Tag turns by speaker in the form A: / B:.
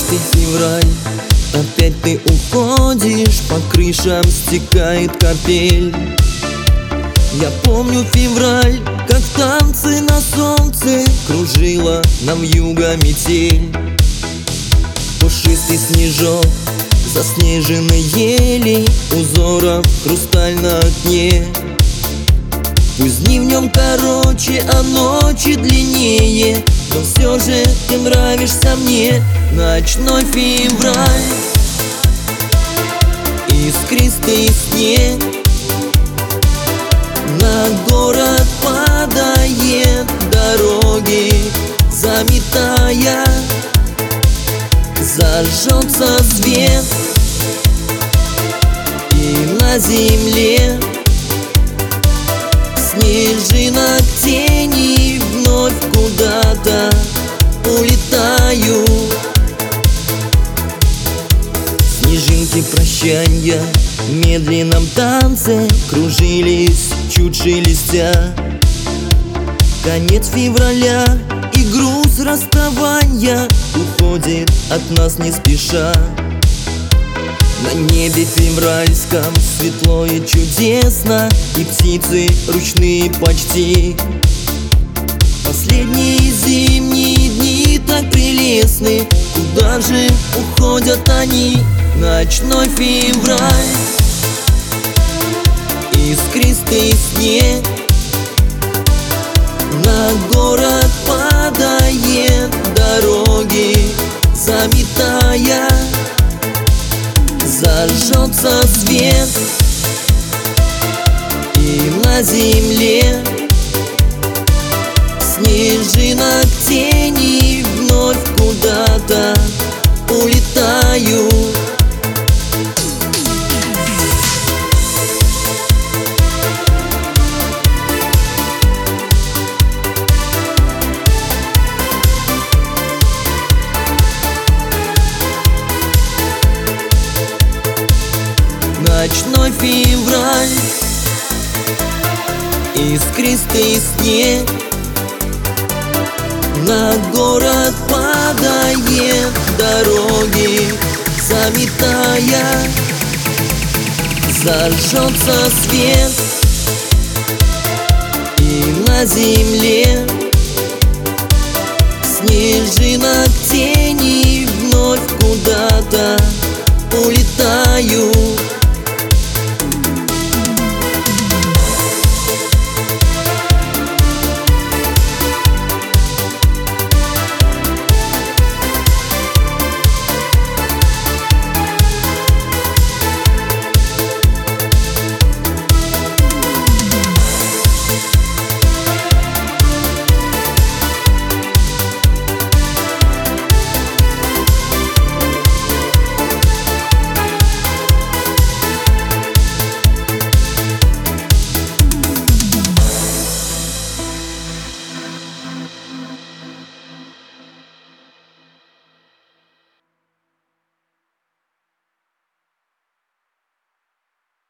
A: февраль, опять ты уходишь, по крышам стекает капель. Я помню февраль, как танцы на солнце кружила нам вьюга метель. Пушистый снежок, заснеженной ели, узоров хрусталь на окне. Пусть дни в нем короче, а ночи длиннее, но все же ты нравишься мне. Ночной февраль, искристый снег, на город падает, дороги заметая. Зажжется свет, и на земле снежинок тени вновь куда-то улетают. Снежинки прощанья в медленном танце кружились, чуть шелестя. Конец февраля, и груз расставания уходит от нас не спеша. На небе февральском светло и чудесно, и птицы ручные почти. Последние зимние дни так прелестны, куда же уходят они? Ночной февраль, искристый снег, на город падает, дороги заметая. Зажжется свет, и на земле снежинок тени вновь куда-то улетают. Ночной февраль, искристый снег, на город падает, дороги заметая. Зажжется свет, и на земле снежинок тени вновь куда-то улетают.